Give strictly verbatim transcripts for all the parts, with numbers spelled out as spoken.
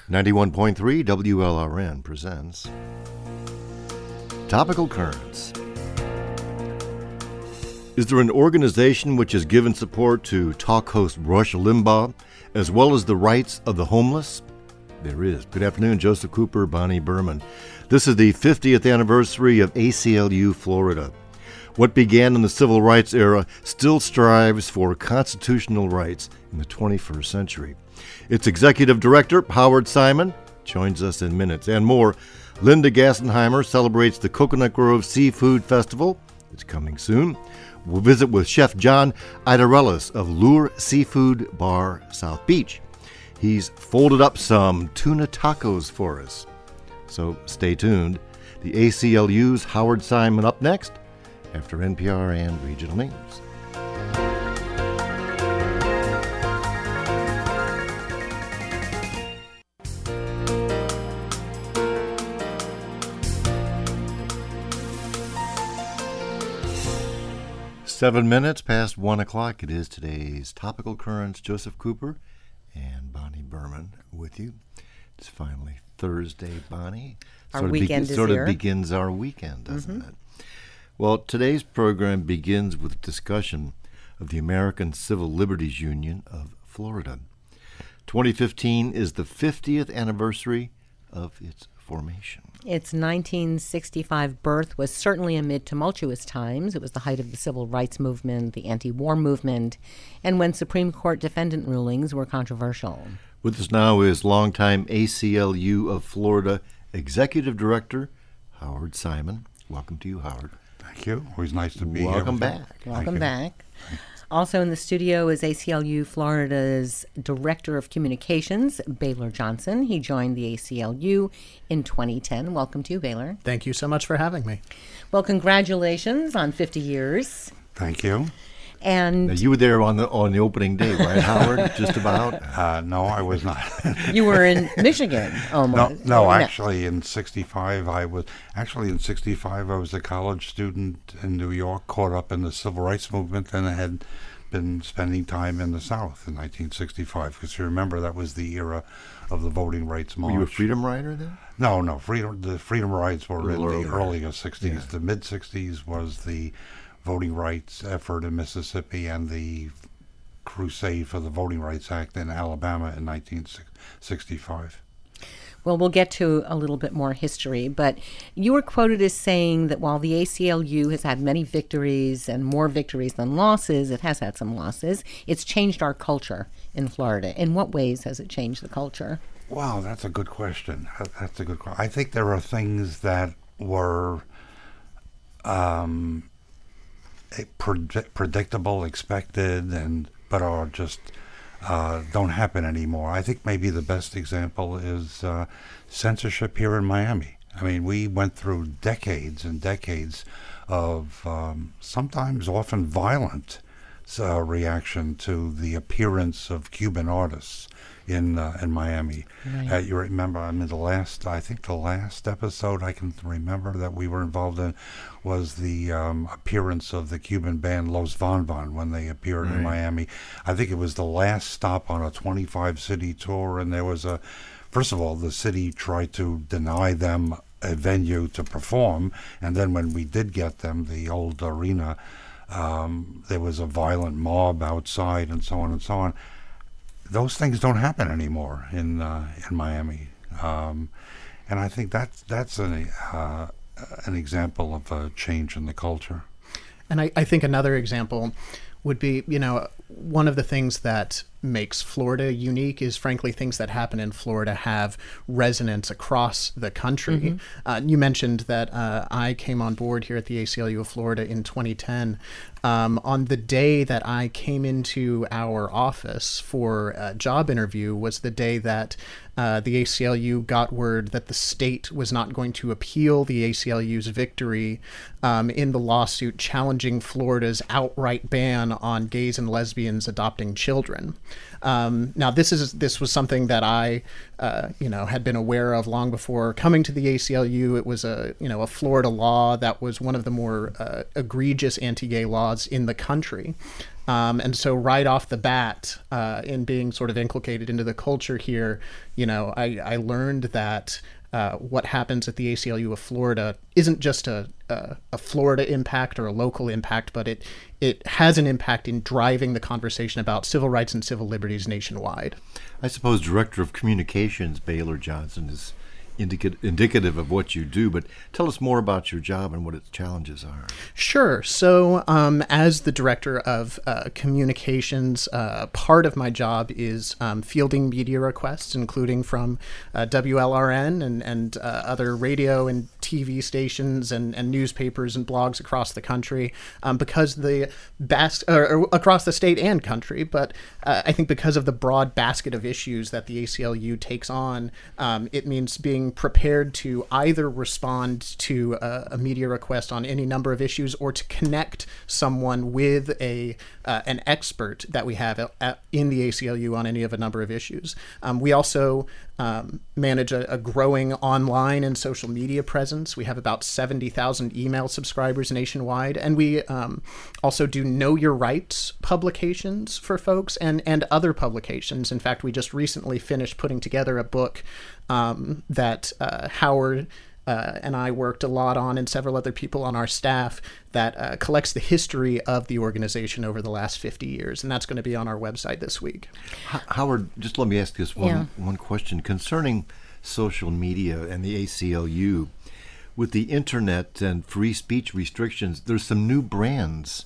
ninety-one point three W L R N presents Topical Currents. Is there an organization which has given support to talk host Rush Limbaugh, as well as the rights of the homeless? There is. Good afternoon, Joseph Cooper, Bonnie Berman. This is the fiftieth anniversary of A C L U Florida. What began in the civil rights era still strives for constitutional rights in the twenty-first century. Its executive director, Howard Simon, joins us in minutes. And more, Linda Gassenheimer celebrates the Coconut Grove Seafood Festival. It's coming soon. We'll visit with Chef John Idarelis of Lure Seafood Bar, South Beach. He's folded up some tuna tacos for us. So stay tuned. The A C L U's Howard Simon up next after N P R and regional news. Seven minutes past one o'clock. It is today's Topical Currents. Joseph Cooper and Bonnie Berman with you. It's finally Thursday, Bonnie. Our sort weekend of be- is sort here. of begins our weekend, doesn't Mm-hmm. it? Well, today's program begins with discussion of the American Civil Liberties Union of Florida. twenty fifteen is the fiftieth anniversary of its formation. Its nineteen sixty-five birth was certainly amid tumultuous times. It was the height of the civil rights movement, the anti-war movement, and when Supreme Court defendant rulings were controversial. With us now is longtime A C L U of Florida Executive Director Howard Simon. Welcome to you, Howard. Thank you. Always nice to be Welcome here. back. Welcome back. Also in the studio is A C L U Florida's Director of Communications, Baylor Johnson. He joined the A C L U in twenty ten. Welcome to you, Baylor. Thank you so much for having me. Well, congratulations on fifty years. Thank you. And Now, you were there on the on the opening day, right, Howard? Just about. Uh, no, I was not. you were in Michigan, no, almost. no, actually in sixty-five, I was, actually in sixty-five, I was a college student in New York, caught up in the civil rights movement, and I had been spending time in the South in nineteen sixty-five, because you remember that was the era of the voting rights march. Were you a freedom rider then? No, no, freedom. The freedom rides were in little the earlier. earlier sixties. Yeah. The mid sixties was the voting rights effort in Mississippi and the crusade for the Voting Rights Act in Alabama in nineteen sixty-five. Well, we'll get to a little bit more history, but you were quoted as saying that while the A C L U has had many victories and more victories than losses, it has had some losses, it's changed our culture in Florida. In what ways has it changed the culture? Wow, that's a good question. That- That's a good question. I think there are things that were um, eh, predi- predictable, expected, and but are just uh, don't happen anymore. I think maybe the best example is uh, censorship here in Miami. I mean, we went through decades and decades of um, sometimes often violent uh, reaction to the appearance of Cuban artists in uh, in Miami. Right. Uh, you remember, I mean, the last, I think the last episode I can remember that we were involved in was the um, appearance of the Cuban band Los Von Von when they appeared Right. in Miami. I think it was the last stop on a twenty-five city tour, and there was a, first of all, the city tried to deny them a venue to perform, and then when we did get them, the old arena, um, there was a violent mob outside and so on and so on. Those things don't happen anymore in uh, in Miami, um, and I think that's that's an uh, an example of a change in the culture. And I, I think another example would be, you know, one of the things that makes Florida unique is, frankly, things that happen in Florida have resonance across the country. Mm-hmm. Uh, you mentioned that uh, I came on board here at the A C L U of Florida in twenty ten. Um, on the day that I came into our office for a job interview was the day that uh, the A C L U got word that the state was not going to appeal the A C L U's victory um, in the lawsuit challenging Florida's outright ban on gays and lesbians adopting children. Um, now, this is this was something that I, uh, you know, had been aware of long before coming to the A C L U. It was a, you know, a Florida law that was one of the more uh, egregious anti-gay laws in the country. Um, and so right off the bat, uh, in being sort of inculcated into the culture here, you know, I, I learned that uh, what happens at the A C L U of Florida isn't just a, a, a Florida impact or a local impact, but it, it has an impact in driving the conversation about civil rights and civil liberties nationwide. I suppose Director of Communications Baylor Johnson is indica- indicative of what you do, but tell us more about your job and what its challenges are. Sure. So um, as the Director of uh, Communications, uh, part of my job is um, fielding media requests, including from uh, W L R N and, and uh, other radio and T V stations and, and newspapers and blogs across the country, um, because the bas- or, or across the state and country, but uh, I think because of the broad basket of issues that the A C L U takes on, um, it means being prepared to either respond to a, a media request on any number of issues or to connect someone with a uh, an expert that we have at, at, in the A C L U on any of a number of issues. Um, we also um, manage a, a growing online and social media presence. We have about seventy thousand email subscribers nationwide, and we um, also do Know Your Rights publications for folks and, and other publications. In fact, we just recently finished putting together a book um, that uh, Howard uh, and I worked a lot on, and several other people on our staff, that uh, collects the history of the organization over the last fifty years, and that's going to be on our website this week. H- Howard, just let me ask this one, Yeah. one question concerning social media and the A C L U. With the internet and free speech restrictions, there's some new brands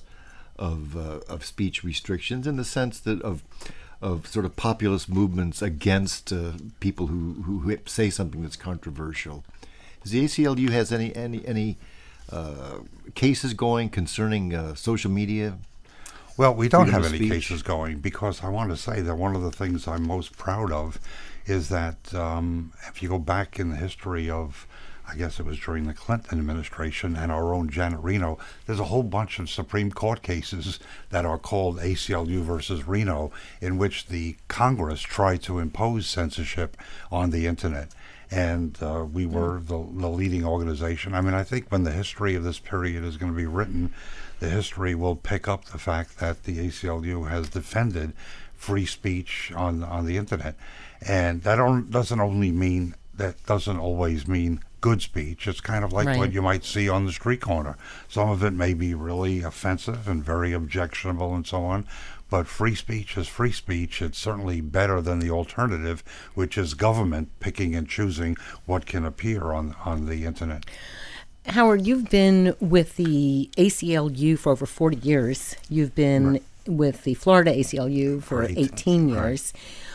of uh, of speech restrictions in the sense that of of sort of populist movements against uh, people who, who say something that's controversial. Does the A C L U has any any any uh, cases going concerning uh, social media? Well, we don't freedom have of any speech? cases going, because I want to say that one of the things I'm most proud of is that um, if you go back in the history of, I guess it was during the Clinton administration and our own Janet Reno, there's a whole bunch of Supreme Court cases that are called A C L U versus Reno, in which the Congress tried to impose censorship on the internet. And uh, we were the, the leading organization. I mean, I think when the history of this period is going to be written, the history will pick up the fact that the A C L U has defended free speech on on the internet. And that on, doesn't only mean, that doesn't always mean good speech. It's kind of like Right. what you might see on the street corner. Some of it may be really offensive and very objectionable and so on, but free speech is free speech. It's certainly better than the alternative, which is government picking and choosing what can appear on, on the internet. Howard, you've been with the A C L U for over forty years. You've been Right. with the Florida A C L U for For eighteen, eighteen right. years.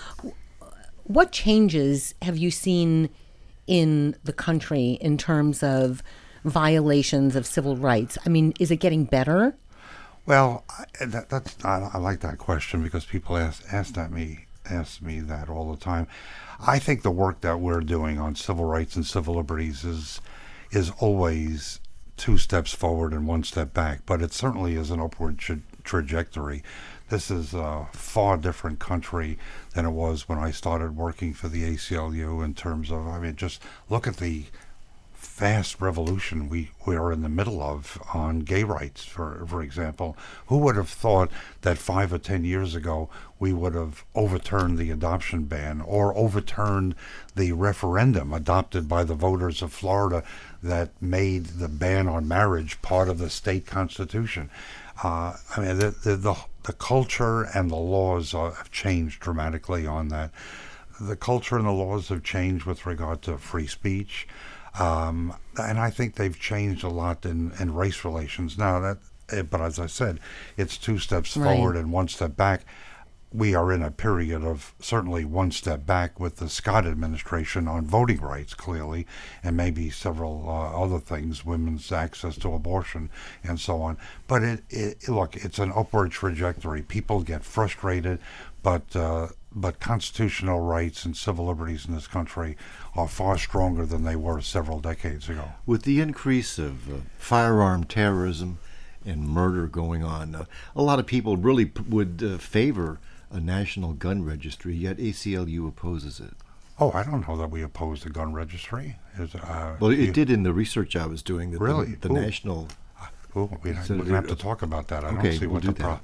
What changes have you seen in the country in terms of violations of civil rights? I mean, is it getting better? Well, I, that, that's I, I like that question, because people ask ask that me ask me that all the time. I think the work that we're doing on civil rights and civil liberties is is always two steps forward and one step back, but it certainly is an upward tra- trajectory. This is a far different country than it was when I started working for the A C L U in terms of, I mean, just look at the vast revolution we, we are in the middle of on gay rights, for for example. Who would have thought that five or ten years ago we would have overturned the adoption ban or overturned the referendum adopted by the voters of Florida that made the ban on marriage part of the state constitution? Uh, I mean, the, the the the culture and the laws are, have changed dramatically on that. The culture and the laws have changed with regard to free speech. Um, and I think they've changed a lot in, in race relations. Now, that, eh, but as I said, it's two steps Right. forward and one step back. We are in a period of certainly one step back with the Scott administration on voting rights, clearly, and maybe several uh, other things, women's access to abortion and so on. But it, it look, it's an upward trajectory. People get frustrated, but uh, but constitutional rights and civil liberties in this country are far stronger than they were several decades ago. With the increase of uh, firearm terrorism and murder going on, uh, a lot of people really p- would uh, favor a national gun registry, yet A C L U opposes it. Oh, I don't know that we oppose the gun registry. Is, uh, Well, it you- did in the research I was doing. That Really? the, the Ooh. national. Ooh, we So we're they- gonna have to talk about that. I Okay, don't see we'll what do the pro- that.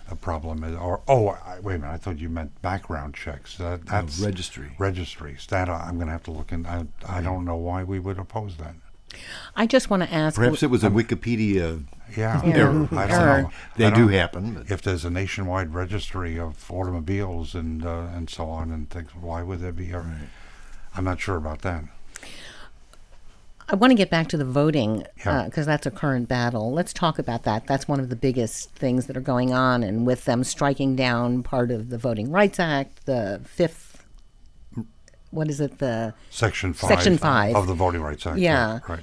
a problem. Is, or oh, I, wait a minute, I thought you meant background checks. Uh, that's Oh, registry. Registries. That I, I'm going to have to look in. I, I don't know why we would oppose that. I just want to ask. Perhaps it was a Wikipedia Yeah, Error. I don't Error. know. They I do don't- happen. But If there's a nationwide registry of automobiles and uh, and so on and things, why would there be a? I'm not sure about that. I want to get back to the voting Yeah. because that's a current battle. Let's talk about that. That's one of the biggest things that are going on, and with them striking down part of the Voting Rights Act, the fifth. What is it? The Section five. Section five. of the Voting Rights Act. yeah. Right.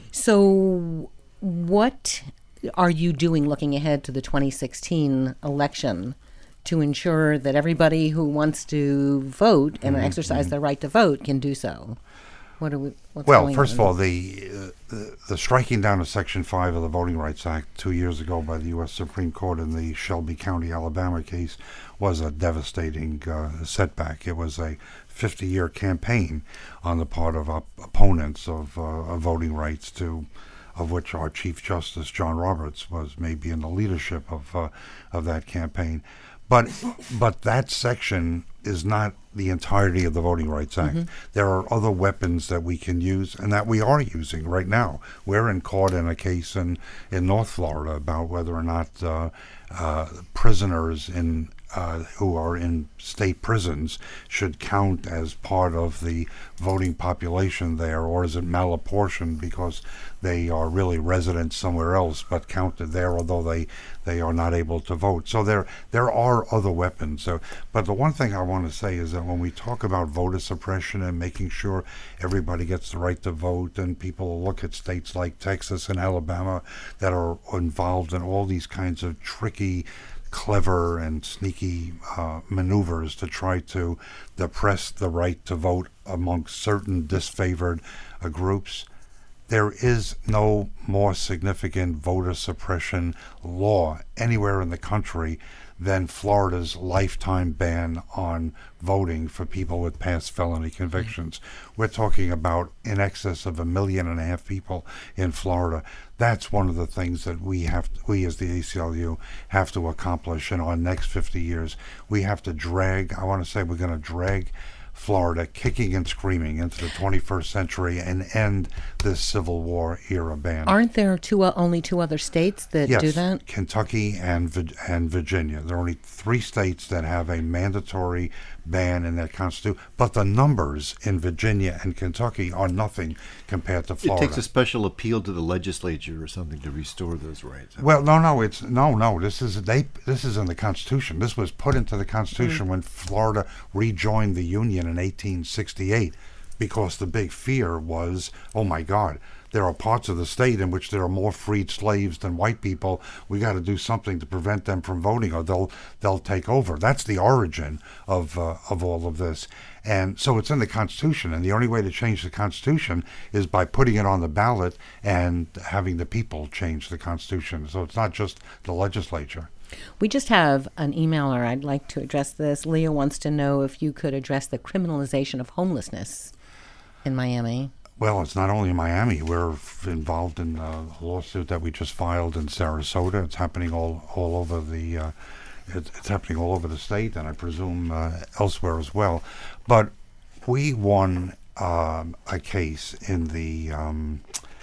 So, what are you doing looking ahead to the twenty sixteen election to ensure that everybody who wants to vote and Mm-hmm, exercise their right to vote can do so? What are we? What's Well, going first on? of all, the, uh, the the striking down of Section five of the Voting Rights Act two years ago by the U S Supreme Court in the Shelby County, Alabama case was a devastating uh, setback. It was a fifty-year campaign on the part of op- opponents of, uh, of voting rights, to of which our Chief Justice John Roberts was maybe in the leadership of uh, of that campaign. But but that section is not the entirety of the Voting Rights Act. Mm-hmm. There are other weapons that we can use and that we are using right now. We're in court in a case in, in North Florida about whether or not uh, uh, prisoners in uh, who are in state prisons should count as part of the voting population there, or is it malapportioned because they are really residents somewhere else but counted there, although they, they are not able to vote. So there there are other weapons. So, but the one thing I want to say is that when we talk about voter suppression and making sure everybody gets the right to vote, and people look at states like Texas and Alabama that are involved in all these kinds of tricky, clever and sneaky uh, maneuvers to try to depress the right to vote amongst certain disfavored uh, groups, there is no more significant voter suppression law anywhere in the country than Florida's lifetime ban on voting for people with past felony convictions. We're talking about in excess of a million and a half people in Florida. That's one of the things that we have, to, we as the A C L U have to accomplish in our next fifty years. We have to drag, I want to say we're going to drag Florida kicking and screaming into the twenty-first century and end this Civil War era ban. Aren't there two uh, only two other states that yes, do that? Kentucky and Vi- and Virginia. There are only three states that have a mandatory ban in their constitution, but the numbers in Virginia and Kentucky are nothing compared to it Florida. takes a special appeal to the legislature or something to restore those rights. Well, no, no, it's no, no. This is they. This is in the Constitution. This was put into the Constitution when Florida rejoined the Union in eighteen sixty-eight, because the big fear was, oh my God, there are parts of the state in which there are more freed slaves than white people. We got to do something to prevent them from voting, or they'll they'll take over. That's the origin of uh, of all of this. And so it's in the Constitution, and the only way to change the Constitution is by putting it on the ballot and having the people change the Constitution. So it's not just the legislature. We just have an emailer. I'd like to address this. Leah wants to know if you could address the criminalization of homelessness in Miami. Well, it's not only in Miami. We're f- involved in a lawsuit that we just filed in Sarasota. It's happening all, all over the uh, it, it's happening all over the state, and I presume uh, elsewhere as well. But we won um, a case in the um,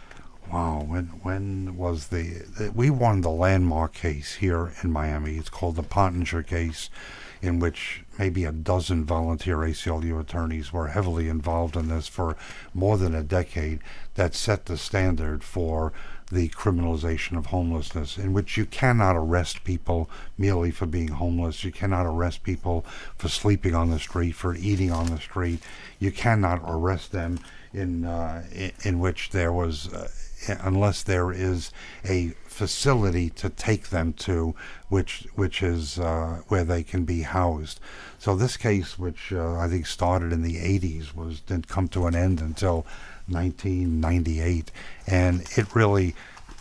wow. When when was the, the we won the landmark case here in Miami? It's called the Pottinger case, in which maybe a dozen volunteer A C L U attorneys were heavily involved in this for more than a decade, that set the standard for the criminalization of homelessness, in which you cannot arrest people merely for being homeless. You cannot arrest people for sleeping on the street, for eating on the street. You cannot arrest them in uh, in, in which there was, uh, unless there is a facility to take them to, which which is uh, where they can be housed. So this case, which uh, I think started in the eighties, was didn't come to an end until nineteen ninety-eight, and it really,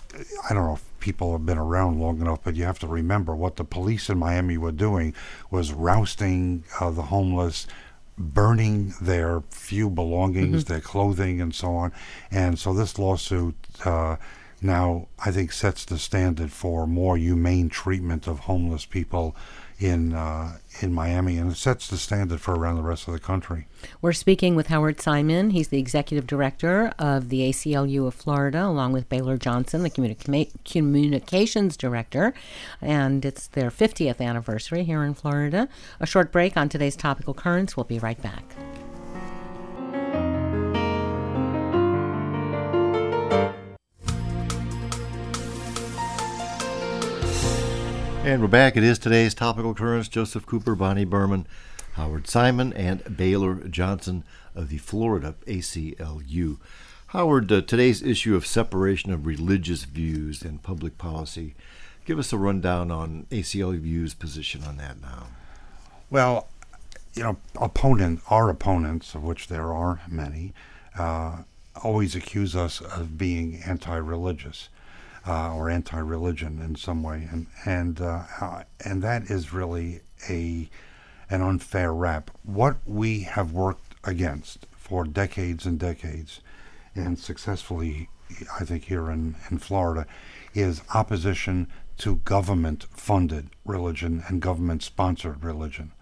I don't know if people have been around long enough, but you have to remember what the police in Miami were doing was rousting uh, the homeless, burning their few belongings, mm-hmm. their clothing, and so on. And so this lawsuit uh, now, I think, sets the standard for more humane treatment of homeless people in uh, in Miami, and it sets the standard for around the rest of the country. We're speaking with Howard Simon. He's the executive director of the A C L U of Florida, along with Baylor Johnson, the communica- communications director. And it's their fiftieth anniversary here in Florida. A short break on today's Topical Currents. We'll be right back. And we're back. It is today's Topical Currents. Joseph Cooper, Bonnie Berman, Howard Simon, and Baylor Johnson of the Florida A C L U. Howard, uh, today's issue of separation of religious views and public policy. Give us a rundown on A C L U's position on that now. Well, you know, opponent, our opponents, of which there are many, uh, always accuse us of being anti-religious. Uh, or anti-religion in some way, and and uh, uh, and that is really a an unfair rap. What we have worked against for decades and decades, and successfully, I think here in, in Florida, is opposition to government-funded religion and government-sponsored religion.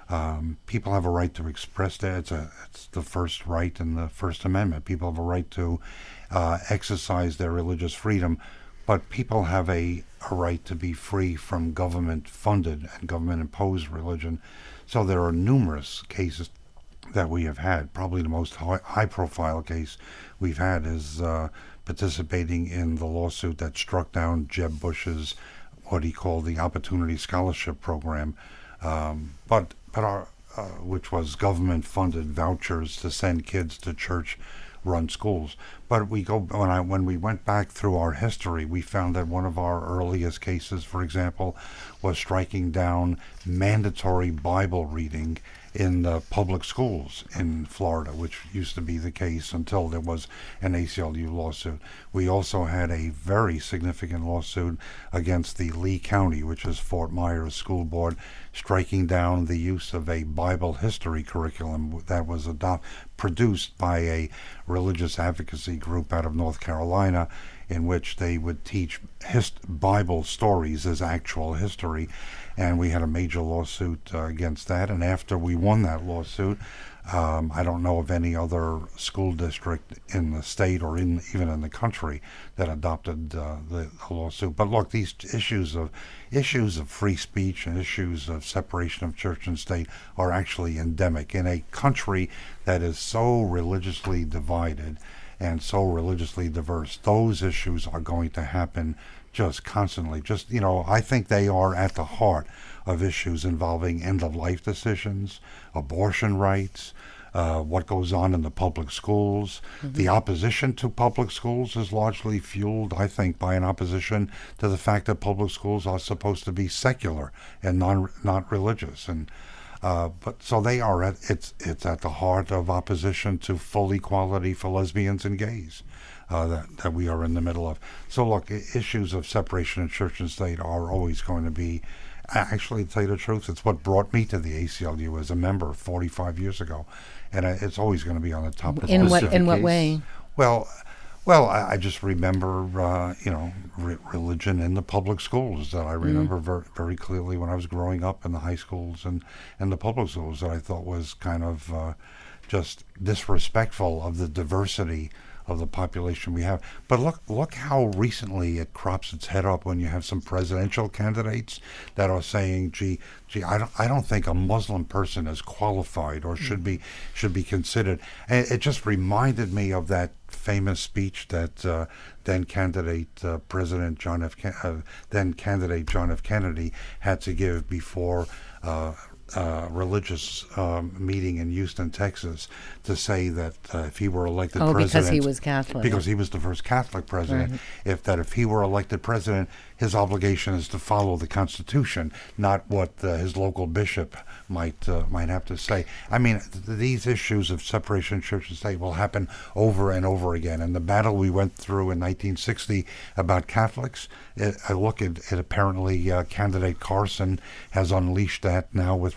Um, people have a right to express that. It's a it's the first right in the First Amendment. People have a right to uh, exercise their religious freedom. But people have a, a right to be free from government-funded and government-imposed religion. So there are numerous cases that we have had. Probably the most high, high-profile case we've had is uh, participating in the lawsuit that struck down Jeb Bush's, what he called the Opportunity Scholarship Program, um, but but our, uh, which was government-funded vouchers to send kids to church run schools. But we go when I when we went back through our history, we found that one of our earliest cases, for example, was striking down mandatory Bible reading in the public schools in Florida, which used to be the case until there was an A C L U lawsuit. We also had a very significant lawsuit against the Lee County, which is Fort Myers School Board, striking down the use of a Bible history curriculum that was adopt, produced by a religious advocacy group out of North Carolina, in which they would teach hist- Bible stories as actual history. And we had a major lawsuit uh, against that. And after we won that lawsuit, um, I don't know of any other school district in the state or in even in the country that adopted uh, the, the lawsuit. But look, these issues of issues of free speech and issues of separation of church and state are actually endemic in a country that is so religiously divided and so religiously diverse. Those issues are going to happen just constantly. Just, you know, I think they are at the heart of issues involving end-of-life decisions, abortion rights, uh, what goes on in the public schools. Mm-hmm. The opposition to public schools is largely fueled, I think, by an opposition to the fact that public schools are supposed to be secular and non not religious. And Uh, but so they are at it's it's at the heart of opposition to full equality for lesbians and gays uh, that that we are in the middle of. So look, issues of separation of church and state are always going to be. Actually, to tell you the truth, it's what brought me to the A C L U as a member forty-five years ago, and it's always going to be on the top of the in list. what in what way? Well. Well, I, I just remember, uh, you know, re- religion in the public schools that I remember mm. very, very clearly when I was growing up in the high schools and, and the public schools that I thought was kind of uh, just disrespectful of the diversity of the population we have. But look, look how recently it crops its head up when you have some presidential candidates that are saying, "Gee, gee, I don't, I don't think a Muslim person is qualified or should be, should be considered." And it just reminded me of that famous speech that uh, then candidate uh, President John F. Ken- uh, then candidate John F. Kennedy had to give before. Uh, Uh, religious um, meeting in Houston, Texas, to say that uh, if he were elected oh, president, because he was Catholic, because he was the first Catholic president, right. if that if he were elected president, his obligation is to follow the Constitution, not what uh, his local bishop might uh, might have to say. I mean, th- these issues of separation of church and state will happen over and over again. And the battle we went through in nineteen sixty about Catholics, it, I look at it. Apparently, uh, candidate Carson has unleashed that now with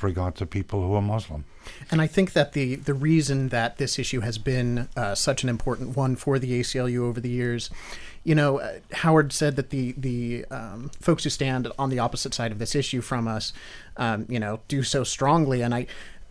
with regard to people who are Muslim. And I think that the, the reason that this issue has been uh, such an important one for the A C L U over the years, you know, uh, Howard said that the the um, folks who stand on the opposite side of this issue from us, um, you know, do so strongly. And I,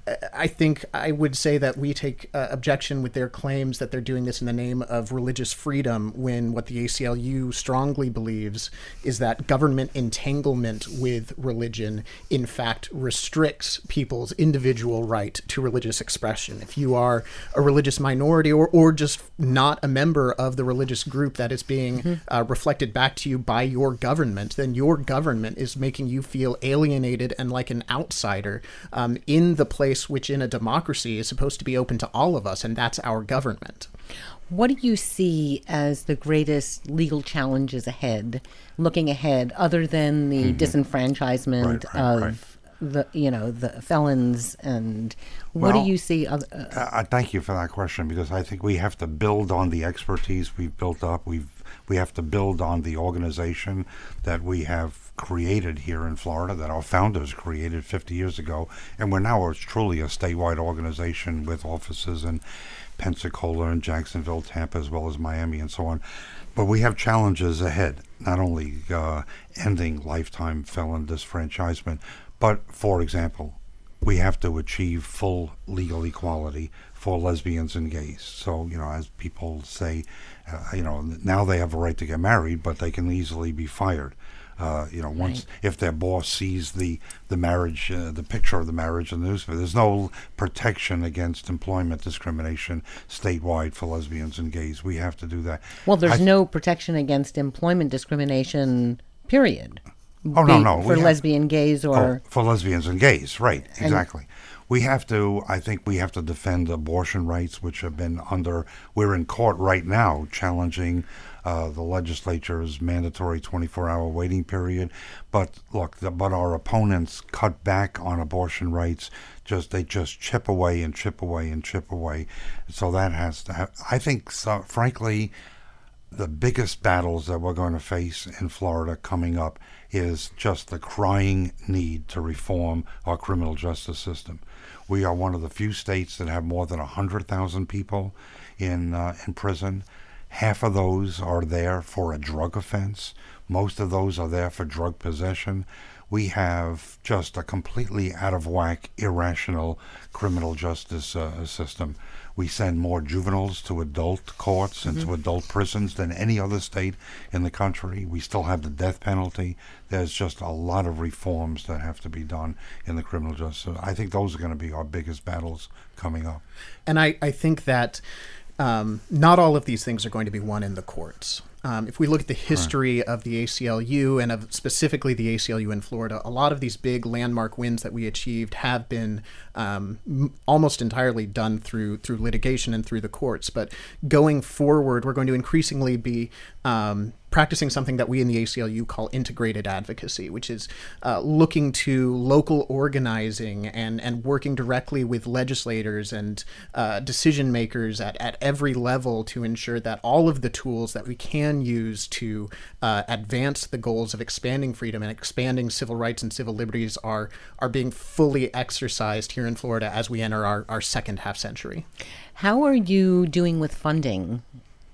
I think I would say that we take uh, objection with their claims that they're doing this in the name of religious freedom, when what the A C L U strongly believes is that government entanglement with religion, in fact, restricts people's individual right to religious expression. If you are a religious minority, or, or just not a member of the religious group that is being mm-hmm. uh, reflected back to you by your government, then your government is making you feel alienated and like an outsider um, in the place which in a democracy is supposed to be open to all of us, and that's our government. What do you see as the greatest legal challenges ahead, looking ahead, other than the mm-hmm. disenfranchisement right, right, of right. the, you know, the felons, and what well, do you see? Other, uh, uh, thank you for that question, because I think we have to build on the expertise we've built up. We've we have to build on the organization that we have created here in Florida, that our founders created fifty years ago, and we're now truly a statewide organization with offices in Pensacola and Jacksonville, Tampa, as well as Miami and so on. But we have challenges ahead, not only uh, ending lifetime felon disfranchisement, but, for example, we have to achieve full legal equality for lesbians and gays. So, you know, as people say, uh, you know, now they have a right to get married, but they can easily be fired. Uh, you know, once right. if their boss sees the the marriage, uh, the picture of the marriage in the newspaper, there's no protection against employment discrimination statewide for lesbians and gays. We have to do that. Well, there's th- no protection against employment discrimination, period. Oh, no, no. For we lesbian, have, gays, or... Oh, for lesbians and gays, right, exactly. We have to, I think we have to defend abortion rights, which have been under, we're in court right now challenging uh, the legislature's mandatory twenty-four hour waiting period. But look, the, but our opponents cut back on abortion rights. Just They just chip away and chip away and chip away. So that has to have, I think, so, frankly, the biggest battles that we're going to face in Florida coming up is just the crying need to reform our criminal justice system. We are one of the few states that have more than one hundred thousand people in uh, in prison. Half of those are there for a drug offense. Most of those are there for drug possession. We have just a completely out of whack, irrational criminal justice uh, system. We send more juveniles to adult courts and mm-hmm. to adult prisons than any other state in the country. We still have the death penalty. There's just a lot of reforms that have to be done in the criminal justice. I think those are going to be our biggest battles coming up. And I, I think that um, not all of these things are going to be won in the courts. Um, if we look at the history right. of the A C L U, and of specifically the A C L U in Florida, a lot of these big landmark wins that we achieved have been um, m- almost entirely done through through litigation and through the courts. But going forward, we're going to increasingly be um, practicing something that we in the A C L U call integrated advocacy, which is uh, looking to local organizing and, and working directly with legislators and uh, decision makers at, at every level to ensure that all of the tools that we can use to uh, advance the goals of expanding freedom and expanding civil rights and civil liberties are are being fully exercised here in Florida as we enter our, our second half century. How are you doing with funding?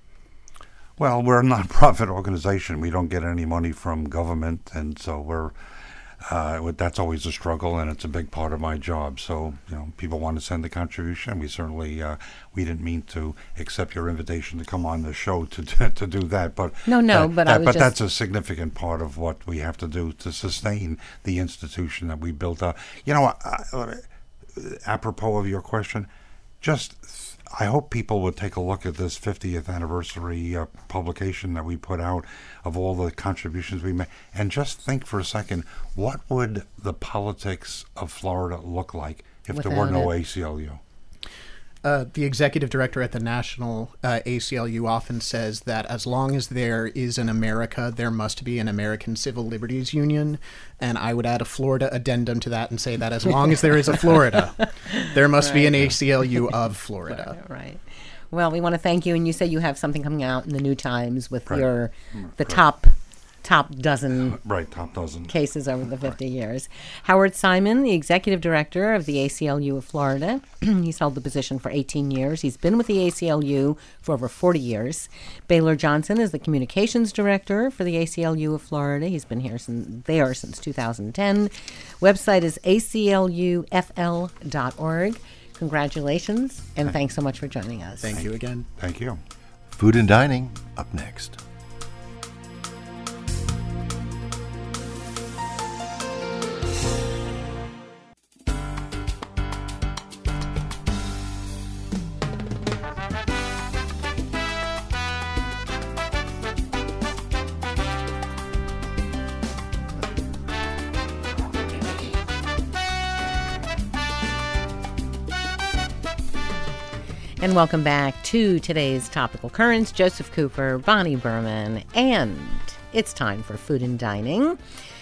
Well, we're a nonprofit organization. We don't get any money from government, and so we're uh, that's always a struggle, and it's a big part of my job. So, you know, people want to send a contribution. We certainly uh, we didn't mean to accept your invitation to come on the show to to, to do that, but no, no, that, but that, I was but just... that's a significant part of what we have to do to sustain the institution that we built up. You know, uh, apropos of your question, just. I hope people would take a look at this fiftieth anniversary uh, publication that we put out of all the contributions we made, and just think for a second, what would the politics of Florida look like if Without there were no it. A C L U? Uh, the executive director at the National uh, A C L U often says that as long as there is an America, there must be an American Civil Liberties Union. And I would add a Florida addendum to that and say that as long as there is a Florida, there must right. be an A C L U of Florida. Right, right. Well, we want to thank you. And you say you have something coming out in the New Times with right. your the right. top top dozen Right, top dozen. cases over the fifty years. Howard Simon, the executive director of the A C L U of Florida. He's held the position for eighteen years. He's been with the A C L U for over forty years. Baylor Johnson is the communications director for the A C L U of Florida. He's been here since, there since two thousand ten. Website is A C L U F L dot org. Congratulations, and thanks so much for joining us. Thank you again. Thank you. Food and Dining up next. And welcome back to today's Topical Currents. Joseph Cooper, Bonnie Berman, and it's time for Food and Dining.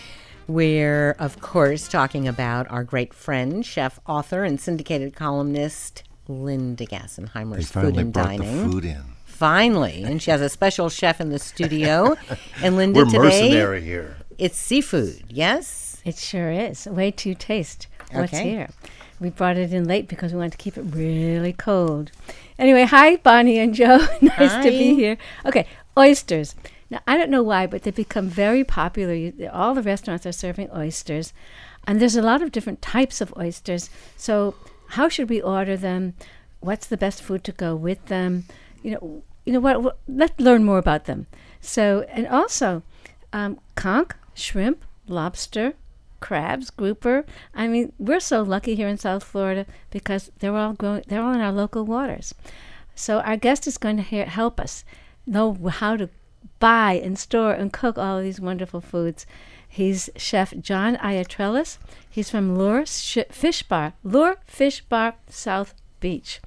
We're, of course, talking about our great friend, chef, author, and syndicated columnist, Linda Gassenheimer's They Food finally and brought Dining. the food in. Finally. And she has a special chef in the studio. And Linda, We're today, mercenary here. it's seafood, yes? It sure is. Wait to taste what's Okay. here. We brought it in late because we wanted to keep it really cold. Anyway, hi, Bonnie and Joe. Nice Hi. to be here. Okay, oysters. Now, I don't know why, but they've become very popular. You, all the restaurants are serving oysters, and there's a lot of different types of oysters. So how should we order them? What's the best food to go with them? You know, you know what? what let's learn more about them. So, and also, um, conch, shrimp, lobster, crabs, grouper. I mean, we're so lucky here in South Florida because they're all growing, they're all in our local waters. So our guest is going to hear, help us know how to buy and store and cook all of these wonderful foods. He's Chef John Iatrellis. He's from Lure Sh- Fish Bar, Lure Fish Bar, South Beach.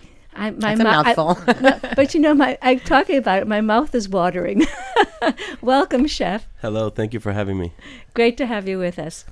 I, my That's a mou- I- mouthful. no, but you know, my I'm talking about it. My mouth is watering. Welcome, Chef. Hello, thank you for having me. Great to have you with us.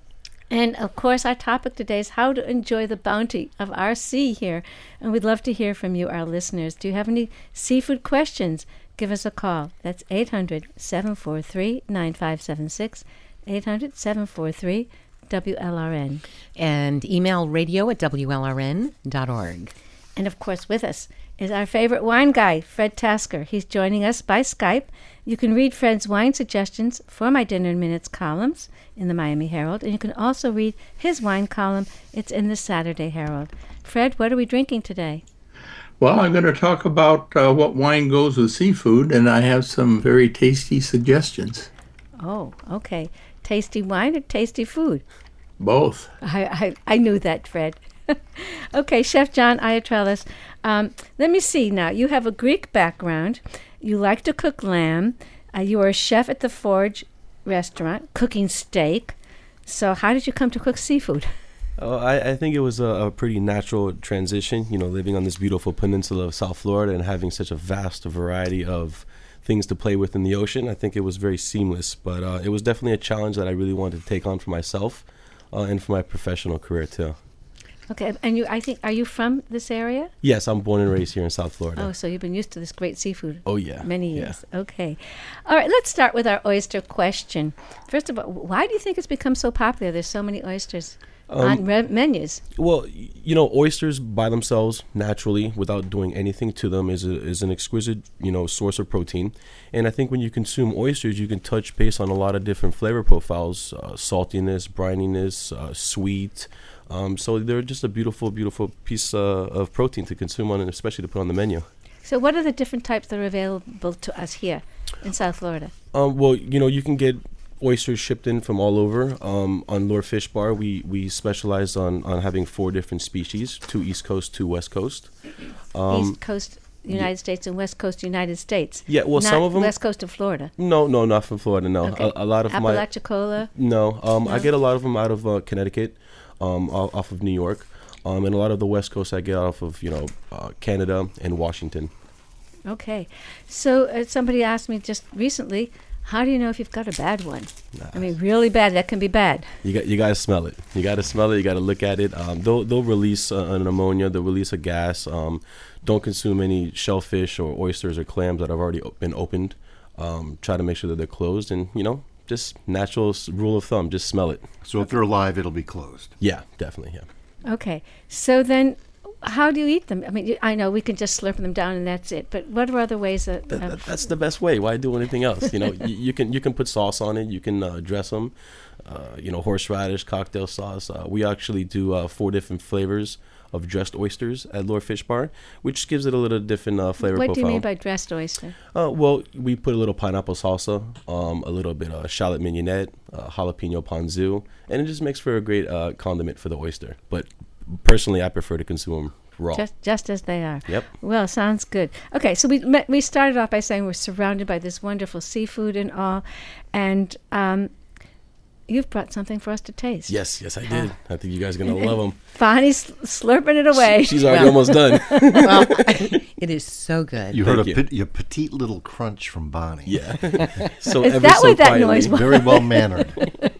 And of course, our topic today is how to enjoy the bounty of our sea here. And we'd love to hear from you, our listeners. Do you have any seafood questions? Give us a call. That's eight hundred, seven four three, nine five seven six, eight hundred, seven four three, W L R N. And email radio at W L R N dot org. And of course, with us is our favorite wine guy, Fred Tasker. He's joining us by Skype. You can read Fred's wine suggestions for my Dinner in Minutes columns in the Miami Herald, and you can also read his wine column. It's in the Saturday Herald. Fred, what are we drinking today? Well, I'm going to talk about uh, what wine goes with seafood, and I have some very tasty suggestions. Oh, okay. Tasty wine or tasty food? Both. I, I, I knew that, Fred. Okay, Chef John Iatrellis. Um, let me see now. You have a Greek background. You like to cook lamb. Uh, you are a chef at the Forge restaurant, cooking steak. So how did you come to cook seafood? Oh, I, I think it was a, a pretty natural transition, you know, living on this beautiful peninsula of South Florida and having such a vast variety of things to play with in the ocean. I think it was very seamless, but uh, it was definitely a challenge that I really wanted to take on for myself uh, and for my professional career, too. Okay, and you, I think, are you from this area? Yes, I'm born and raised here in South Florida. Oh, so you've been used to this great seafood. Oh, yeah. Many Yeah. years. Okay. All right, let's start with our oyster question. First of all, why do you think it's become so popular? There's so many oysters on re- menus. Well, y- you know, oysters by themselves, naturally, without doing anything to them, is a, is an exquisite, you know, source of protein. And I think when you consume oysters, you can touch base on a lot of different flavor profiles: uh, saltiness, brininess, uh, sweet. Um, so they're just a beautiful, beautiful piece uh, of protein to consume on, and especially to put on the menu. So what are the different types that are available to us here in South Florida? Um, well, you know, you can get oysters shipped in from all over. Um, on Lure Fish Bar, we, we specialize on, on having four different species: two East Coast, two West Coast. Um, East Coast United States and West Coast United States. Yeah, well, Not some of 'em- West Coast of Florida. No, no, not from Florida. No, Okay. a, a lot of my Apalachicola. no. Um, I No? get a lot of them out of uh, Connecticut, um, off, off of New York, um, and a lot of the West Coast I get off of you know uh, Canada and Washington. Okay. So uh, somebody asked me just recently, how do you know if you've got a bad one? I mean, really bad. That can be bad. You got you got to smell it. You got to smell it. You got to look at it. Um, they'll they'll release uh, an ammonia. They'll release a gas. Um, don't consume any shellfish or oysters or clams that have already o- been opened. Um, try to make sure that they're closed, and you know, just natural s- rule of thumb, just smell it. So if they're alive, it'll be closed. Yeah, definitely. Yeah. Okay. So then, how do you eat them? I mean, you- I know we can just slurp them down and that's it. But what are other ways that? That, of- that, that's the best way. Why do anything else? You know, you, you can you can put sauce on it. You can uh, dress them. Uh, you know, horseradish, cocktail sauce. Uh, we actually do uh, four different flavors of dressed oysters at Lure Fish Bar, which gives it a little different uh, flavor what profile. do you mean by dressed oyster? Uh, well, we put a little pineapple salsa, um, a little bit of shallot mignonette, uh, jalapeno ponzu, and it just makes for a great uh, condiment for the oyster. But personally, I prefer to consume them raw. Just, just as they are. Yep. Well, sounds good. Okay, so we met, we started off by saying we're surrounded by this wonderful seafood and all, and um, you've brought something for us to taste. Yes, yes, I did. I think you guys are gonna love them. Bonnie's slurping it away. She's already Well. almost done. Well, it is so good. You Thank heard a, you. pet, a petite little crunch from Bonnie. Yeah. so Is ever that so what that quietly- noise was? Very well mannered.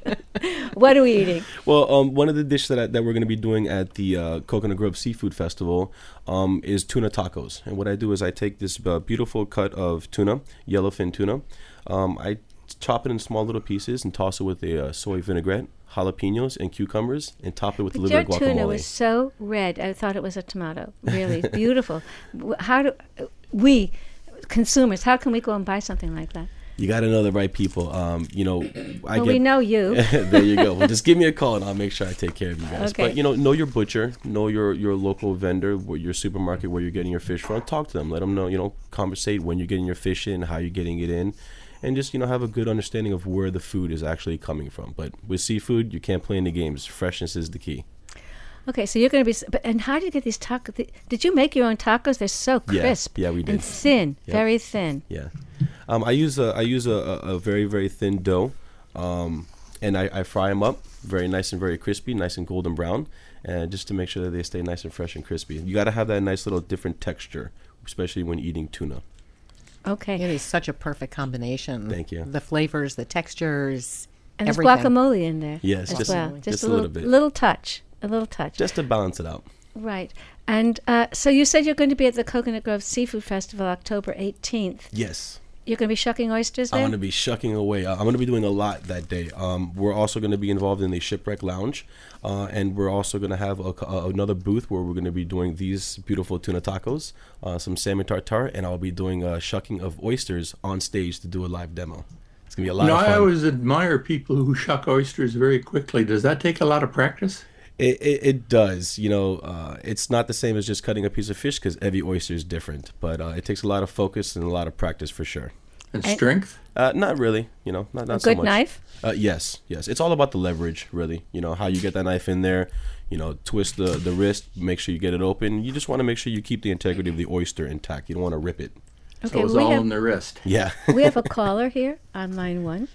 What are we eating? Well, um, one of the dishes that I, that we're going to be doing at the uh, Coconut Grove Seafood Festival um, is tuna tacos. And what I do is I take this uh, beautiful cut of tuna, yellowfin tuna. Um, I chop it in small little pieces and toss it with a uh, soy vinaigrette, jalapenos, and cucumbers, and top it with a But little your bit of guacamole. tuna was so red. I thought it was a tomato. Really beautiful. W- How do we consumers? How can we go and buy something like that? You got to know the right people. Um, you know, I Well, get, we know you. There you go. Well, just give me a call and I'll make sure I take care of you guys. Okay. But you know, know your butcher, know your your local vendor, wh- your supermarket where you're getting your fish from. Talk to them. Let them know. You know, conversate when you're getting your fish in, how you're getting it in, and just you know have a good understanding of where the food is actually coming from. But with seafood, you can't play any games. Freshness is the key. Okay, so you're going to be. s- But and how do you get these tacos? th- Did you make your own tacos? They're so Yeah, crisp. yeah, we did. And thin, Yep. very thin. Yeah, um, I use a I use a, a, a very very thin dough, um, and I, I fry them up very nice and very crispy, nice and golden brown, and just to make sure that they stay nice and fresh and crispy. You got to have that nice little different texture, especially when eating tuna. Okay. It is such a perfect combination. Thank you. The flavors, the textures, And there's everything. guacamole in there. Yes, as just- well. just Just a a little little, bit. little touch. A little touch. Just to balance it out. Right. And uh, so you said you're going to be at the Coconut Grove Seafood Festival October eighteenth. Yes. You're going to be shucking oysters I'm there? going to be shucking away. Uh, I'm going to be doing a lot that day. Um, we're also going to be involved in the Shipwreck Lounge, uh, and we're also going to have a, uh, another booth where we're going to be doing these beautiful tuna tacos, uh, some salmon tartare, and I'll be doing a shucking of oysters on stage to do a live demo. It's going to be a lot You know, of fun. I always admire people who shuck oysters very quickly. Does that take a lot of practice? It, it, it does. You know, uh, it's not the same as just cutting a piece of fish because every oyster is different, but uh, it takes a lot of focus and a lot of practice for sure. And And- strength? Uh, not really, you know, not, not A so good much. knife? Uh, yes, yes. It's all about the leverage, really. You know, how you get that knife in there, you know, twist the, the wrist, make sure you get it open. You just want to make sure you keep the integrity of the oyster intact. You don't want to rip it. Okay, so it's we all have, in the wrist. Yeah. we have a caller here on line one.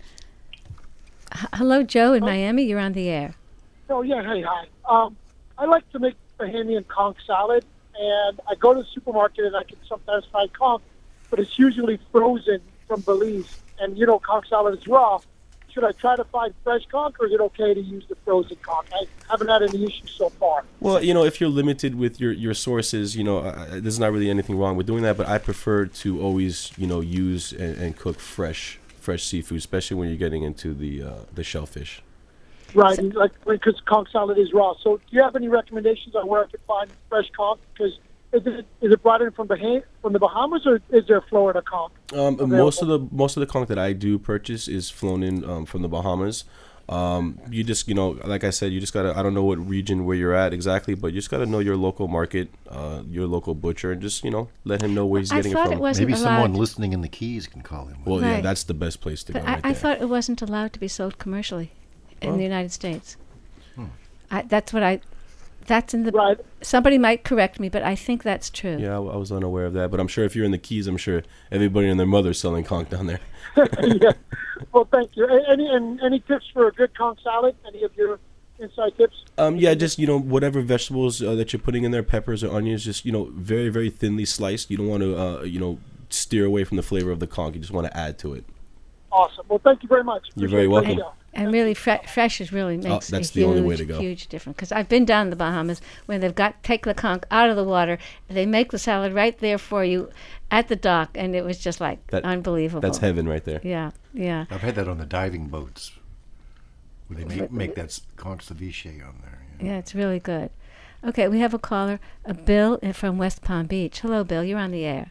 H- Hello, Joe in Miami. You're on the air. Oh, yeah. Hey, hi. Um, I like to make Bahamian conch salad, and I go to the supermarket and I can sometimes find conch, but it's usually frozen from Belize. And, you know, conch salad is raw. Should I try to find fresh conch, or is it okay to use the frozen conch? I haven't had any issues so far. Well, you know, if you're limited with your, your sources, you know, uh, there's not really anything wrong with doing that, but I prefer to always, you know, use and, and cook fresh fresh seafood, especially when you're getting into the uh, the shellfish. Right, and like because conch salad is raw. So do you have any recommendations on where I could find fresh conch? Because is it is it brought in from Bah- from the Bahamas, or is there Florida conch? Um, available? most of the most of the conch that I do purchase is flown in um, from the Bahamas. Um, you just, you know, like I said, you just gotta. I don't know what region where you're at exactly, but you just gotta know your local market, uh, your local butcher, and just, you know, let him know where he's I getting it thought from. it wasn't Maybe allowed. someone listening in the Keys can call him. Well, yeah, Right. that's the best place to But go. I, right I there. thought it wasn't allowed to be sold commercially in Well. the United States. I, that's what I. That's in the. Right. Somebody might correct me, but I think that's true. Yeah, I, I was unaware of that, but I'm sure if you're in the Keys, I'm sure everybody and their mother's selling conch down there. Yeah. Well, thank you. A- Any and any tips for a good conch salad? Any of your inside tips? Um, yeah, just, you know, whatever vegetables uh, that you're putting in there, peppers or onions, just, you know, very, very thinly sliced. You don't want to, uh, you know, steer away from the flavor of the conch. You just want to add to it. Awesome. Well, thank you very much. You're Appreciate very it. welcome. Thank you. And really, fre- fresh is really makes that's a the huge, only way to go. huge difference. Because I've been down in the Bahamas when they've got take the conch out of the water, and they make the salad right there for you at the dock, and it was just like That- unbelievable. That's heaven right there. Yeah, yeah. I've had that on the diving boats, where they make, make that conch ceviche on there. Yeah. Yeah, it's really good. Okay, we have a caller, a Bill uh, from West Palm Beach. Hello, Bill. You're on the air.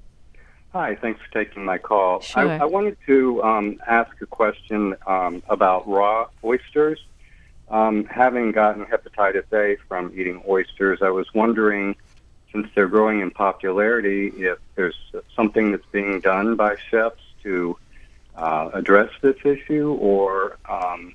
Hi, thanks for taking my call. Sure. I, I wanted to um, ask a question um, about raw oysters. Um, having gotten hepatitis A from eating oysters, I was wondering, since they're growing in popularity, if there's something that's being done by chefs to uh, address this issue, or um,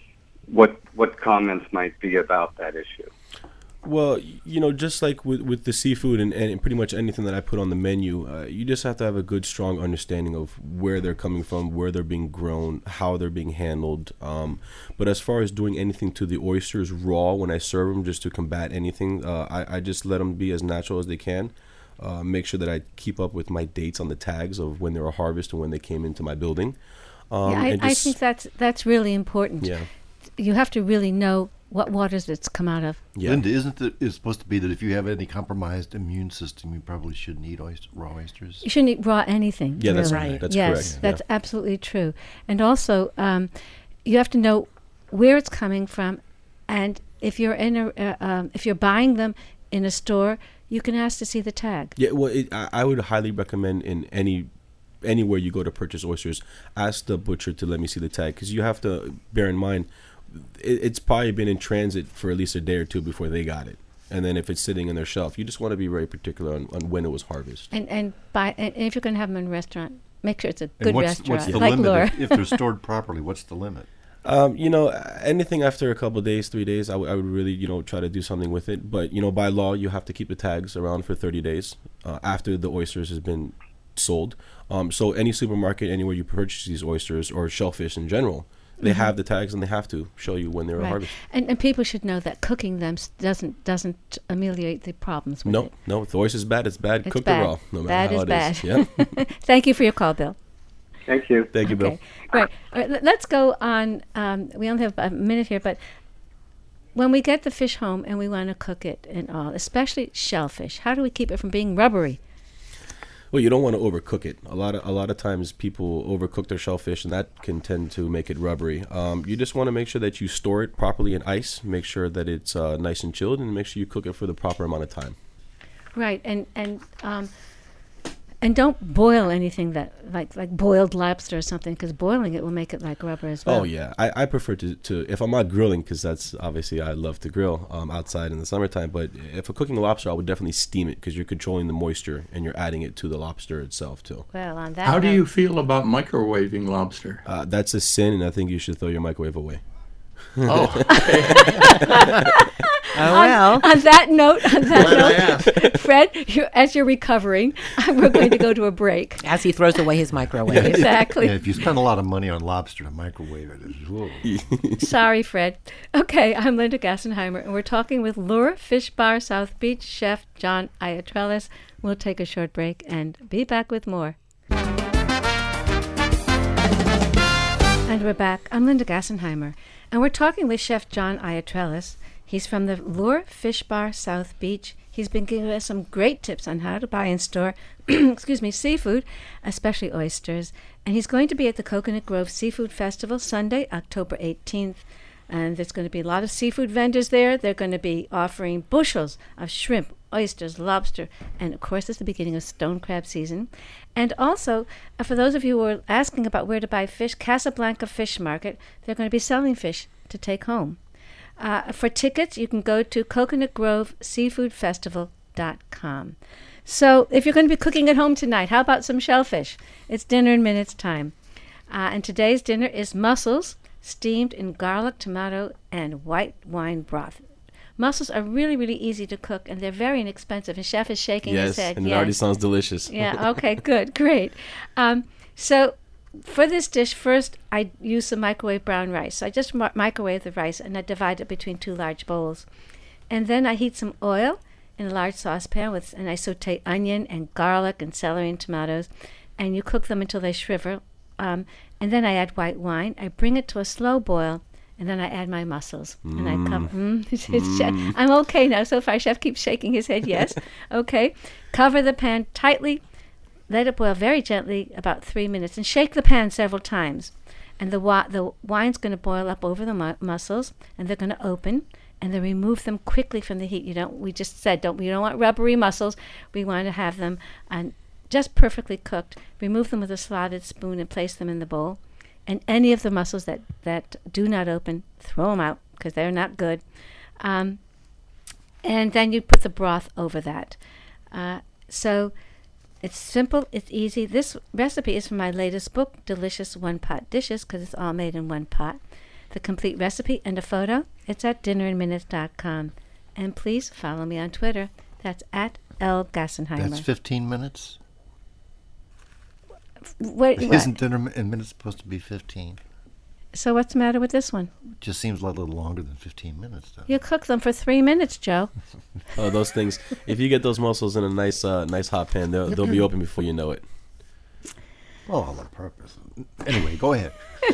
what what comments might be about that issue. Well, you know, just like with, with the seafood and, and pretty much anything that I put on the menu, uh, you just have to have a good, strong understanding of where they're coming from, where they're being grown, how they're being handled. Um, but as far as doing anything to the oysters raw when I serve them, just to combat anything, uh, I, I just let them be as natural as they can. Uh, make sure that I keep up with my dates on the tags of when they were harvested and when they came into my building. Um, yeah, I, and I just- think that's that's really important. Yeah. You have to really know what waters it's come out of. Yeah. Linda, isn't it it's supposed to be that if you have any compromised immune system, you probably shouldn't eat oyster, raw oysters? You shouldn't eat raw anything. Yeah, that's really. right. That's yes, correct. that's Yeah. absolutely true. And also, um, you have to know where it's coming from, and if you're in a, uh, um, if you're buying them in a store, you can ask to see the tag. Yeah, well, it, I, I would highly recommend in any anywhere you go to purchase oysters, ask the butcher to let me see the tag, because you have to bear in mind it, it's probably been in transit for at least a day or two before they got it, and then if it's sitting in their shelf, you just want to be very particular on, on when it was harvested. And and buy and if you're going to have them in a restaurant, make sure it's a And good what's, restaurant, what's the like limit Laura. if, if they're stored properly? What's the limit? Um, you know, anything after a couple of days, three days, I, w- I would really, you know, try to do something with it. But, you know, by law, you have to keep the tags around for thirty days uh, after the oysters has been sold. Um, so any supermarket, anywhere you purchase these oysters or shellfish in general, they Mm-hmm. have the tags and they have to show you when they were Right. harvested. And and people should know that cooking them s- doesn't doesn't ameliorate the problems with No, it. no, if the oyster's bad, it's bad. It's Cooked bad. or raw, no matter Bad how is it bad. is. Yeah. Thank you for your call, Bill. Thank you. Thank you, Bill. Okay, right. All right, let- let's go on. Um, we only have a minute here, but when we get the fish home and we want to cook it and all, especially shellfish, how do we keep it from being rubbery? Well, you don't want to overcook it. A lot of a lot of times people overcook their shellfish, and that can tend to make it rubbery. Um, you just want to make sure that you store it properly in ice. Make sure that it's uh, nice and chilled, and make sure you cook it for the proper amount of time. Right, and and um, and don't boil anything that like like boiled lobster or something, because boiling it will make it like rubber as well. Oh yeah, I, I prefer to, to if I'm not grilling, because that's obviously I love to grill um, outside in the summertime. But if I'm cooking lobster, I would definitely steam it, because you're controlling the moisture and you're adding it to the lobster itself too. Well, on that. How do note- you feel about microwaving lobster? Uh, that's a sin, and I think you should throw your microwave away. Oh, Oh, well. On, on that note, on that glad I note, asked. Fred, you're, as you're recovering, we're going to go to a break. As he throws away his microwave. Exactly. Yeah, if you spend a lot of money on lobster to microwave it, it's, whoa. Sorry, Fred. Okay, I'm Linda Gassenheimer, and we're talking with Lure Fish Bar South Beach chef John Iatrelis. We'll take a short break and be back with more. And we're back. I'm Linda Gassenheimer, and we're talking with Chef John Iatrelis. He's from the Lure Fish Bar South Beach. He's been giving us some great tips on how to buy and store, excuse me, seafood, especially oysters. And he's going to be at the Coconut Grove Seafood Festival Sunday, October eighteenth. And there's going to be a lot of seafood vendors there. They're going to be offering bushels of shrimp, oysters, lobster, and of course it's the beginning of stone crab season. And also, uh, for those of you who are asking about where to buy fish, Casablanca Fish Market, they're going to be selling fish to take home. Uh, for tickets, you can go to coconut grove seafood festival dot com. So if you're going to be cooking at home tonight, how about some shellfish? It's dinner in minutes time. Uh, and today's dinner is mussels steamed in garlic, tomato, and white wine broth. Mussels are really, really easy to cook, and they're very inexpensive. And Chef is shaking his Yes, head. and it yes. already sounds delicious. Yeah, okay, good, great. Um, so for this dish, first I use some microwave brown rice. So I just mi- microwave the rice, and I divide it between two large bowls. And then I heat some oil in a large saucepan, with, and I saute onion and garlic and celery and tomatoes, and you cook them until they shrivel, um, and then I add white wine. I bring it to a slow boil, and then I add my mussels. Mm. And I come, mm, mm. I'm okay now. So far, Chef keeps shaking his head, yes. Okay. Cover the pan tightly. Let it boil very gently, about three minutes, and shake the pan several times. And the wa- the wine's going to boil up over the mu- mussels, and they're going to open, and then remove them quickly from the heat. You don't. We just said don't. We don't want rubbery mussels. We want to have them um, just perfectly cooked. Remove them with a slotted spoon and place them in the bowl. And any of the mussels that that do not open, throw them out because they're not good. Um, and then you put the broth over that. Uh, so. It's simple, it's easy. This recipe is from my latest book, Delicious One-Pot Dishes, because it's all made in one pot. The complete recipe and a photo, it's at dinner in minutes dot com. And please follow me on Twitter. That's at L. Gassenheimer. That's fifteen minutes? What, Isn't dinner in minutes supposed to be fifteen? So what's the matter with this one? Just seems like a little longer than fifteen minutes, though. You cook them for three minutes, Joe. Oh, those things. If you get those mussels in a nice uh, nice hot pan, they'll, they'll be open before you know it. Oh, all on purpose. Anyway, go ahead.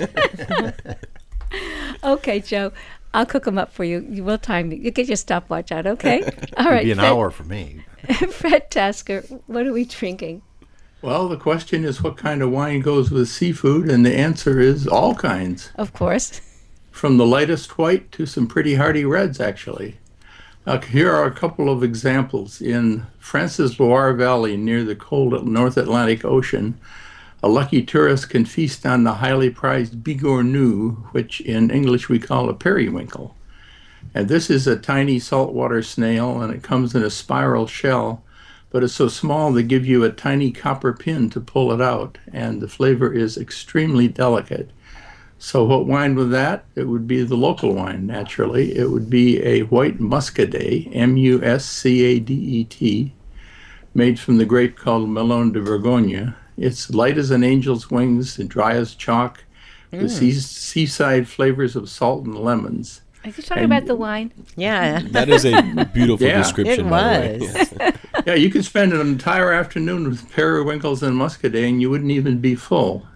Okay, Joe. I'll cook them up for you. You will time me. You get your stopwatch out, okay? All right. It'll be an Fred, hour for me. Fred Tasker, what are we drinking? Well, the question is what kind of wine goes with seafood, and the answer is all kinds. Of course. From the lightest white to some pretty hearty reds, actually. Now, here are a couple of examples. In France's Loire Valley, near the cold North Atlantic Ocean, a lucky tourist can feast on the highly prized bigorneau, which in English we call a periwinkle. And this is a tiny saltwater snail, and it comes in a spiral shell, but it's so small they give you a tiny copper pin to pull it out, and the flavor is extremely delicate. So what wine with that? It would be the local wine, naturally. It would be a white muscadet, M U S C A D E T, made from the grape called Melon de Bourgogne. It's light as an angel's wings and dry as chalk, mm. with sea- seaside flavors of salt and lemons. Are you talking and about the wine? Yeah. That is a beautiful yeah, description, it by the was. way. Yeah, you could spend an entire afternoon with periwinkles and muscadet, and you wouldn't even be full.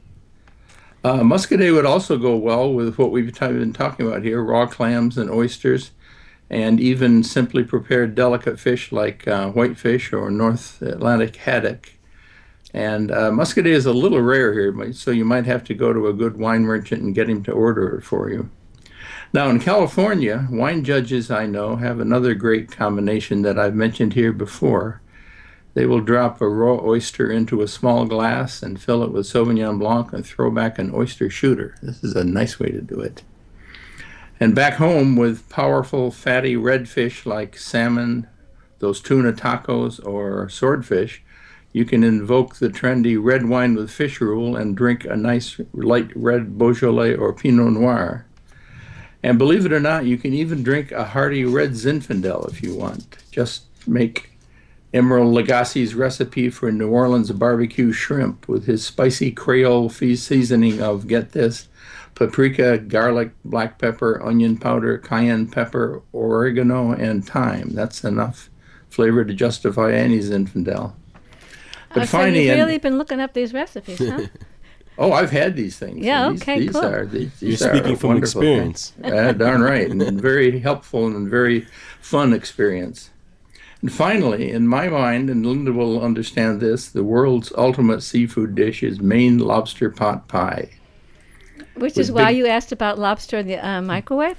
Uh, muscadet would also go well with what we've t- been talking about here, raw clams and oysters, and even simply prepared delicate fish like uh, whitefish or North Atlantic haddock. And uh, muscadet is a little rare here, so you might have to go to a good wine merchant and get him to order it for you. Now, in California, wine judges I know have another great combination that I've mentioned here before. They will drop a raw oyster into a small glass and fill it with Sauvignon Blanc and throw back an oyster shooter. This is a nice way to do it. And back home, with powerful fatty redfish like salmon, those tuna tacos, or swordfish, you can invoke the trendy red wine with fish rule and drink a nice light red Beaujolais or Pinot Noir. And believe it or not, you can even drink a hearty red Zinfandel if you want. Just make Emeril Lagasse's recipe for New Orleans barbecue shrimp with his spicy Creole seasoning of, get this, paprika, garlic, black pepper, onion powder, cayenne pepper, oregano, and thyme. That's enough flavor to justify any Zinfandel. But oh, so finally, you've really been looking up these recipes, huh? Oh, I've had these things. Yeah, these, okay, these cool. Are, these, these You're speaking are from wonderful experience. Uh, darn right, and very helpful and very fun experience. And finally, in my mind, and Linda will understand this, the world's ultimate seafood dish is Maine lobster pot pie. Which With is why big- you asked about lobster in the uh, microwave?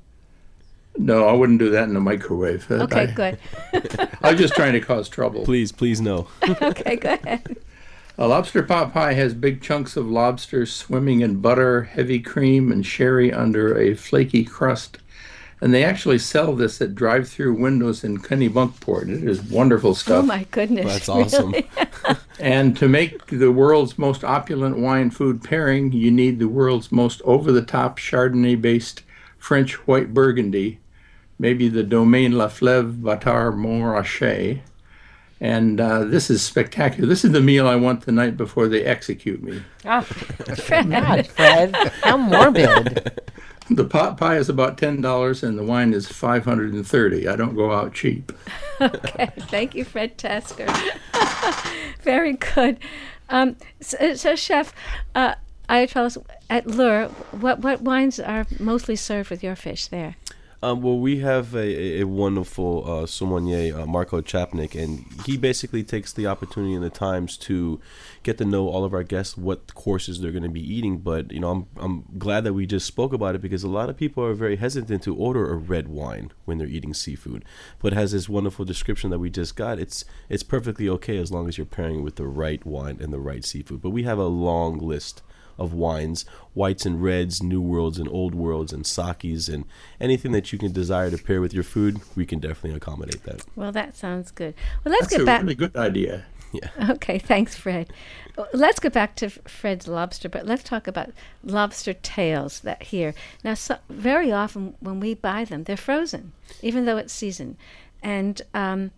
No, I wouldn't do that in the microwave. Uh, Okay, I, good. I was just trying to cause trouble. Please, please no. Okay, go ahead. A lobster pot pie has big chunks of lobster swimming in butter, heavy cream, and sherry under a flaky crust. And they actually sell this at drive-through windows in Kennebunkport. It is wonderful stuff. Oh, my goodness. That's awesome. Really? And to make the world's most opulent wine food pairing, you need the world's most over-the-top Chardonnay-based French white Burgundy, maybe the Domaine La Fleuve Bâtard Montrachet. And uh, this is spectacular. This is the meal I want the night before they execute me. Oh, God, Fred. How morbid. The pot pie is about ten dollars and the wine is five hundred thirty dollars. I don't go out cheap. Okay, thank you, Fred Tasker. Very good. Um, so, so, Chef, uh, Ayatollah, at Lure, what, what wines are mostly served with your fish there? Um, well, we have a, a, a wonderful uh, sommelier, uh, Marco Chapnik, and he basically takes the opportunity and the times to get to know all of our guests, what courses they're going to be eating. But, you know, I'm I'm glad that we just spoke about it, because a lot of people are very hesitant to order a red wine when they're eating seafood. But it has this wonderful description that we just got. It's it's perfectly okay as long as you're pairing it with the right wine and the right seafood. But we have a long list of wines, whites and reds, new worlds and old worlds, and sakis, and anything that you can desire to pair with your food, we can definitely accommodate that. Well, that sounds good. Well, let's That's get a back. really good idea. Yeah. Okay, thanks, Fred. Let's get back to F- Fred's lobster, but let's talk about lobster tails that here. Now, so, very often when we buy them, they're frozen, even though it's seasoned. And um,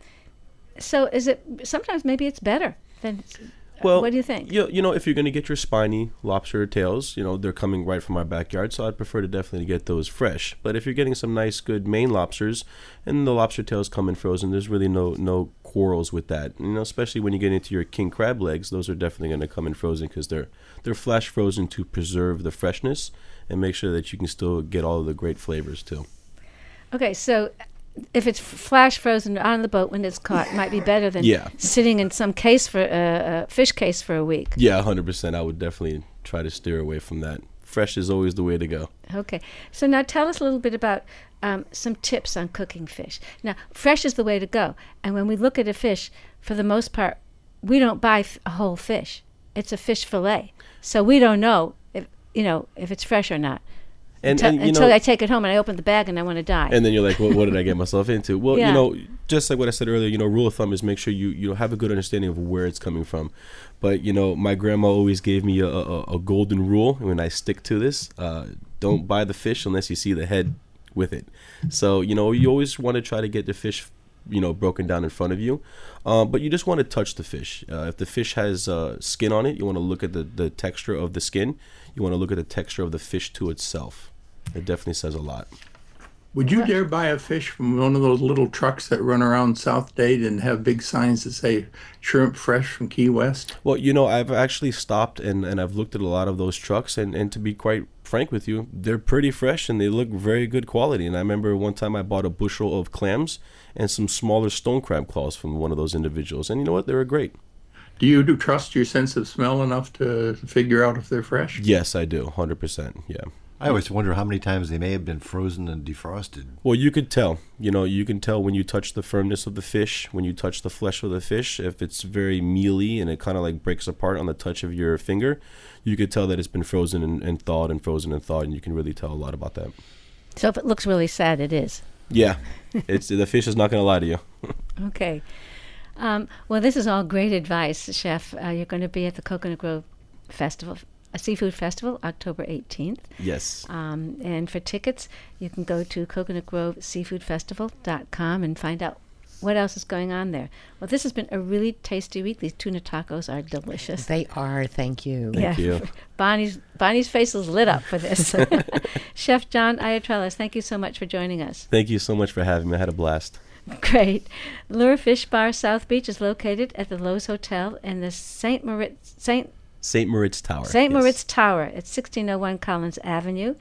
so is it, sometimes maybe it's better than... Well, what do you think? You, you know, if you're going to get your spiny lobster tails, you know, they're coming right from our backyard, so I'd prefer to definitely get those fresh. But if you're getting some nice, good Maine lobsters, and the lobster tails come in frozen, there's really no no quarrels with that. You know, especially when you get into your king crab legs, those are definitely going to come in frozen, because they're they're flash frozen to preserve the freshness and make sure that you can still get all of the great flavors too. Okay, so if it's flash frozen on the boat when it's caught, it might be better than Yeah. sitting in some case for a uh, uh, fish case for a week. Yeah, one hundred percent. I would definitely try to steer away from that. Fresh is always the way to go. Okay, so now tell us a little bit about um, some tips on cooking fish. Now, fresh is the way to go, and when we look at a fish, for the most part, we don't buy f- a whole fish. It's a fish fillet, so we don't know if you know if it's fresh or not. And, until and, you until know, I take it home and I open the bag and I want to die. And then you're like, well, what did I get myself into? Well, Yeah. you know, just like what I said earlier, you know, rule of thumb is make sure you, you know, have a good understanding of where it's coming from. But, you know, my grandma always gave me a, a, a golden rule, and I stick to this. Uh, don't buy the fish unless you see the head with it. So, you know, you always want to try to get the fish, you know, broken down in front of you. Uh, but you just want to touch the fish. Uh, if the fish has uh, skin on it, you want to look at the, the texture of the skin. You want to look at the texture of the fish to itself. It definitely says a lot. Would you dare buy a fish from one of those little trucks that run around South Dade and have big signs that say shrimp fresh from Key West? Well, you know, I've actually stopped and, and I've looked at a lot of those trucks, and, and to be quite frank with you, they're pretty fresh and they look very good quality. And I remember one time I bought a bushel of clams and some smaller stone crab claws from one of those individuals. And you know what? They were great. Do you do trust your sense of smell enough to figure out if they're fresh? Yes, I do. one hundred percent. Yeah. I always wonder how many times they may have been frozen and defrosted. Well, you could tell. You know, you can tell when you touch the firmness of the fish, when you touch the flesh of the fish. If it's very mealy and it kind of like breaks apart on the touch of your finger, you could tell that it's been frozen and, and thawed and frozen and thawed, and you can really tell a lot about that. So if it looks really sad, it is. Yeah, it's the fish is not going to lie to you. Okay. Um, well, this is all great advice, Chef. Uh, you're going to be at the Coconut Grove Festival, a seafood festival, October eighteenth. Yes. Um, and for tickets, you can go to coconut grove seafood festival dot com and find out what else is going on there. Well, this has been a really tasty week. These tuna tacos are delicious. They are. Thank you. Thank yeah. you. Bonnie's Bonnie's face is lit up for this. Chef John Ayatollah, thank you so much for joining us. Thank you so much for having me. I had a blast. Great. Lure Fish Bar South Beach is located at the Lowe's Hotel in the Saint Moritz Saint Saint Moritz Tower. Saint yes. Moritz Tower at sixteen oh one Collins Avenue.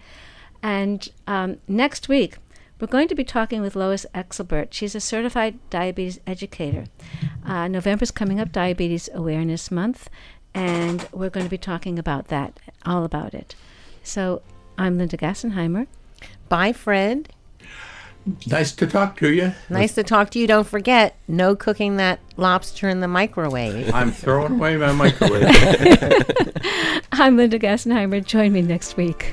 And um, next week, we're going to be talking with Lois Exelbert. She's a certified diabetes educator. Uh, November's coming up, Diabetes Awareness Month, and we're going to be talking about that, all about it. So I'm Linda Gassenheimer. Bye, Fred. Nice to talk to you. Nice to talk to you. Don't forget, no cooking that lobster in the microwave. I'm throwing away my microwave. I'm Linda Gassenheimer. Join me next week.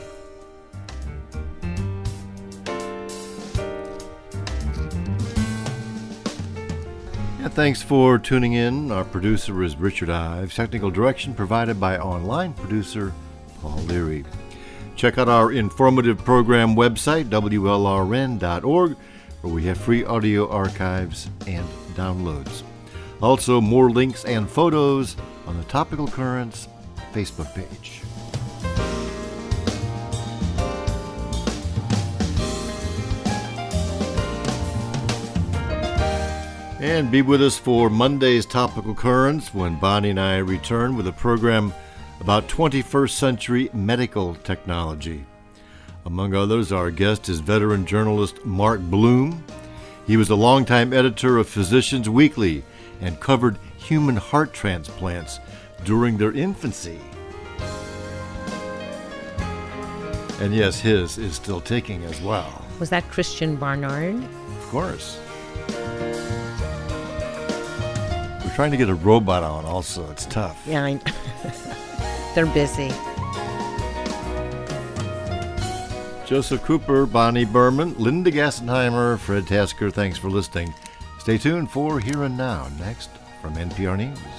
Yeah, thanks for tuning in. Our producer is Richard Ives. Technical direction provided by online producer Paul Leary. Check out our informative program website, W L R N dot org, where we have free audio archives and downloads. Also, more links and photos on the Topical Currents Facebook page. And be with us for Monday's Topical Currents when Bonnie and I return with a program about twenty-first century medical technology. Among others, our guest is veteran journalist Mark Bloom. He was a longtime editor of Physicians Weekly and covered human heart transplants during their infancy. And yes, his is still ticking as well. Was that Christian Barnard? Of course. We're trying to get a robot on also. It's tough. Yeah, I they're busy. Joseph Cooper, Bonnie Berman, Linda Gassenheimer, Fred Tasker, thanks for listening. Stay tuned for Here and Now, next from N P R News.